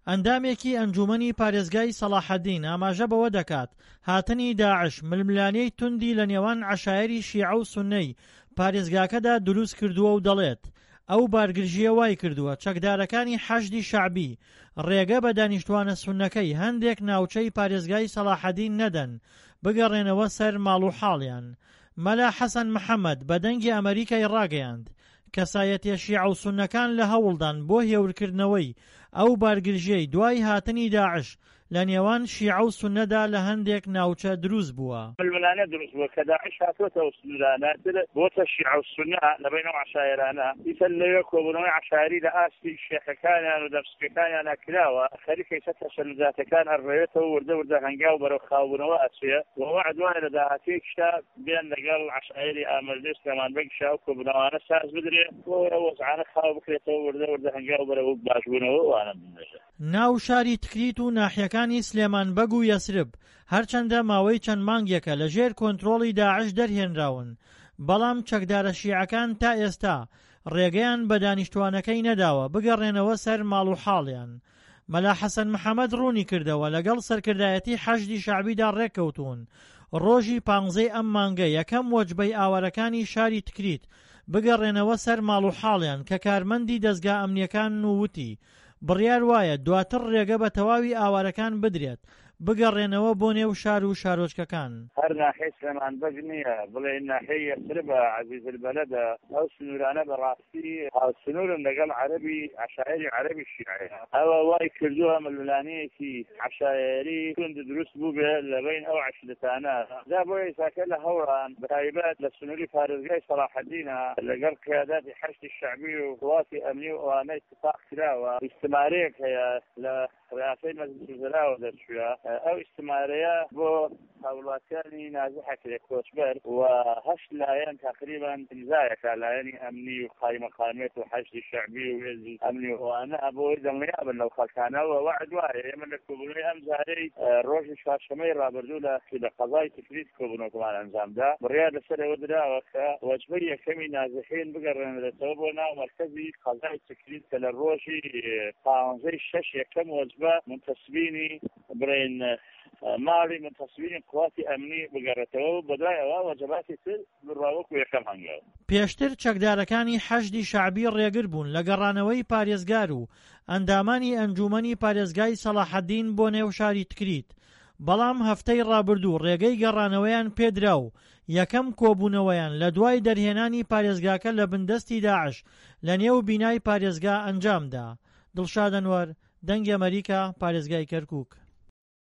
ئەندامێکی ئەنجومەنی پارێزگای سەلاحەدین ئاماژە بەوە دەکات هاتنی داعش ململانەی توندی لە نێوان عەشایری شیعە و سوننەی پارێزگاکەدا دروست کردووە و دەڵێت ئەو بارگرژیە وای کردووە چەکدارەکانی حەشدی شەعبی ڕێگە بە دانیشتوانە سوننەکەی هەندێک ناوچەی پارێزگای سەلاحەدین نەدەن بگەڕێنەوە سەر ماڵ و حاڵیان. مەلا حەسەن محەممەد بە دەنگی ئەمریکای ڕاگەیاند کەسایەتیە شیعە و سوننەکان لە هەوڵدان بۆ هێورکردنەوەی ئەو بارگرژیەی دوای هاتنی داعش لە نێوان شیعە و سوننەدا لە هەندێک ناوچە دروست بووە. ململانە دروست بووە کە داعش هاتوۆتەوە سنورانە بۆتە شیعە و سوننە لە بینەوە عەشایرانە ئیتر لەوێ کۆبوونەوەی عەشایری لە ئاستی شێخەکانیان و دەمسکەکانیان کراوە خەریکەی سەر تەشەنوزاتەکان هەڕێتەوە وردە هەنگاو بەرەو خاوبوونەوە ئەچێ وەوعد وایە لە داهاتێکشتا بێن لەگەڵ عەشایری ئامەردەی سلێمانبەگشا و کۆبوونەوانە ساز بدرێ بۆ ئەو وەزعانە خاو بکرێتەوە وردە هەنگاو بەرەو باشبوونەوە وانە بنێژە. ناو شاری تکریت و ناحیەکانی سلێمانبەگ و یەسرب هەرچەندە ماوەی چەند مانگێکە لەژێر کۆنتڕۆڵی داعش دەرهێنراون بەڵام چەکدارە شیعەکان تا ئێستا ڕێگەیان بە دانیشتوانەکەی نەداوە بگەڕێنەوە سەر ماڵ و حاڵیان. مەلا حەسەن محەممەد ڕوونی کردەوە لەگەڵ سەرکردایەتی حەشدی شەعبیدا ڕێککەوتون ڕۆژی 15 ئەم مانگە یەکەم وەجبەی ئاوارەکانی شاری تکریت بگەڕێنەوە سەر ماڵ و حاڵیان کە کارمەندی دەزگا ئەمنیەکان وتی بڕیار وایە دواتر ڕێگە بە تەواوی ئاوارەکان بدرێت بگەڕێنەوە بۆ نێو شار و شارۆچکەکان. هەر ناحیە سلێمانبەگ نییە بڵێ ناحیە یەسربە عەزیز البەلەدە ئەو سنوورانە بەڕاستی هاوسنوورن لەگەڵ عەرەبی عەشایری عەرەبی شیعەیە ئەوە وای کردووە ململانەیەکی عەشایری توند دروست بوو بێ لە بین ئەو عەشرەتانە دا بۆیە ئێساکە لە هەوڵان بەتایبەت لە سنووری پارێزگای سەلاحەدینە لەگەڵ قیاداتی حەشدی شەعبی و قواتی ئەمنی و ئەوانەی اتفاق کراوە ئیجتیماعیەک هەیە لە ڕیاسەی مەجلیس الوزەراوە دەرچووە ئەو ئیجتیماعیە بۆ هاوڵاتیانی نازی حەکرێ کۆچبەر و هەشت لایەن تقریبا ئیمزایەکە لایەنی ئەمنی و قایمەقامێت و حەشدی شەعبی و هێزی ئەمنی و ئەوانە بۆی دڵنیابن لەو خەڵکانەوە وەعد وایە ئێمە لە کۆبوونەوەی ئەم جارەی ڕۆژی چوارشەمەی ڕابردوو لە قەزای تکریت کۆبوونەوەکەمان ئەنجامدا بڕیار لەسەرەوە درراوە کە وەجبەی یەکەمی نازحین بگەڕێنرێتەوە بۆ ناو مەرکەزی قەزای تکریت کە لە ڕۆژی 15 یەکەم وەجبە منتەسبینی برین ماڵی منتەسبینی قواتی ئەمنی بگەڕێتەوە و بەدوای ئەوە وەجباتی تر بڕاوەکو یەکەم هەنگاو. پێشتر چەکدارەکانی حەشدی شەعبی ڕێگر بوون لە گەڕانەوەی پارێزگار و ئەندامانی ئەنجومەنی پارێزگای سەلاحەدین بۆ نێو شاری تکریت بەڵام هەفتەی ڕابردوو ڕێگەی گەڕانەوەیان پێدرا و یەکەم کۆبوونەوەیان لە دوای دەرهێنانی پارێزگاکە لە بندەستی داعش لە نێو بینای پارێزگا ئەنجامدا. دڵشاد ئەنوەر، دەنگی ئەمریکا، پارێزگای کەرکووک.